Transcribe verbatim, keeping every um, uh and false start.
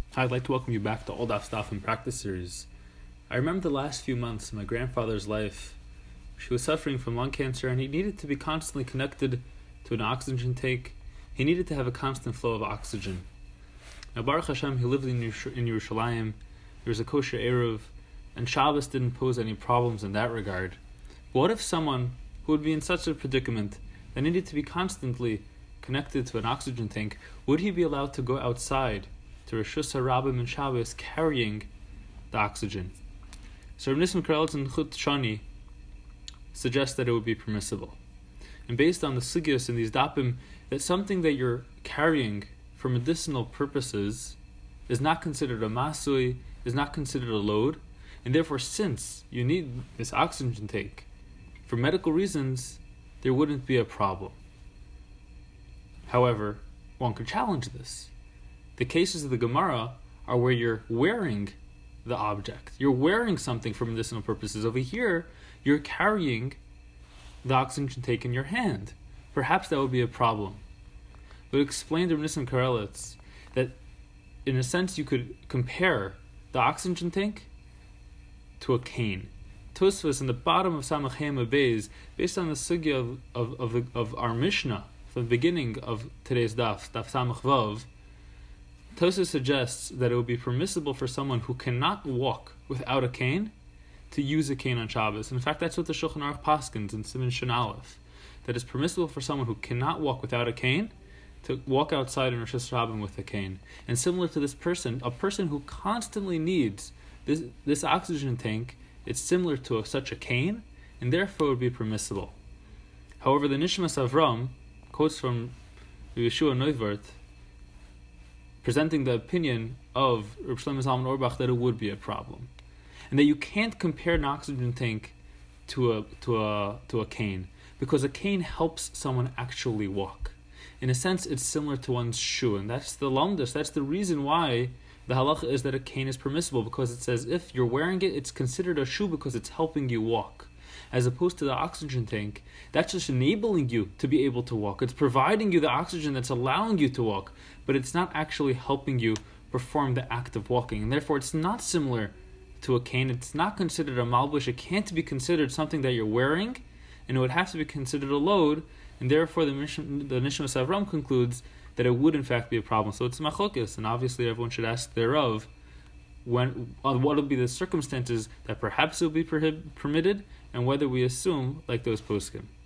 Hi, I'd like to welcome you back to All Daf Stuff and Practice Series. I remember the last few months in my grandfather's life. She was suffering from lung cancer and he needed to be constantly connected to an oxygen tank. He needed to have a constant flow of oxygen. Now, Baruch Hashem, he lived in, Yerush- in Yerushalayim. There was a kosher Eruv, and Shabbos didn't pose any problems in that regard. But what if someone who would be in such a predicament that needed to be constantly connected to an oxygen tank, would he be allowed to go outside to Reshus HaRabim and Shabbos carrying the oxygen? So Rav Nissim Karelitz and Chut Shani suggest that it would be permissible. And based on the sugyos in these dapim, that something that you're carrying for medicinal purposes is not considered a masui, is not considered a load, and therefore since you need this oxygen tank for medical reasons, there wouldn't be a problem. However, one could challenge this. The cases of the Gemara are where you're wearing the object. You're wearing something for medicinal purposes. Over here, you're carrying the oxygen tank in your hand. Perhaps that would be a problem. But explain to Rav Nissim Karelitz that in a sense you could compare the oxygen tank to a cane. Tosfos in the bottom of Samach Hema Beis, based on the sugya of, of, of, the, of our Mishnah from the beginning of today's daf, daf Samach Vav, Tosfos suggests that it would be permissible for someone who cannot walk without a cane to use a cane on Shabbos. In fact, that's what the Shulchan Aruch paskins in Siman Shin Aleph, that it's permissible for someone who cannot walk without a cane to walk outside in Rosh Hashanah with a cane. And similar to this person, a person who constantly needs this this oxygen tank, it's similar to a, such a cane, and therefore it would be permissible. However, the Nishmas Avram quotes from Yeshua Neuvert, presenting the opinion of Reb Shlomo Zalman Auerbach that it would be a problem, and that you can't compare an oxygen tank to a to a to a cane, because a cane helps someone actually walk. In a sense, it's similar to one's shoe, and that's the lamdus. That's the reason why the halacha is that a cane is permissible, because it says if you're wearing it, it's considered a shoe because it's helping you walk, as opposed to the oxygen tank. That's just enabling you to be able to walk. It's providing you the oxygen that's allowing you to walk, but it's not actually helping you perform the act of walking, and therefore it's not similar to a cane. It's not considered a malbush. It can't be considered something that you're wearing, and it would have to be considered a load, and therefore the mission, the Nishmas Avram concludes that it would in fact be a problem. So it's machlokes, and obviously everyone should ask thereof when uh, what will be the circumstances that perhaps it will be prohib- permitted, and whether we assume like those poskim.